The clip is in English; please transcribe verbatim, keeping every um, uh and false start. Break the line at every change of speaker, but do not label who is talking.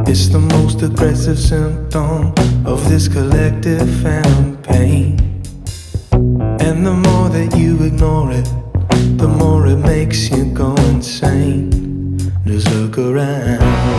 It's the most aggressive symptom of this collective phantom pain. And the more that you ignore it, the more it makes you go insane. Just look around.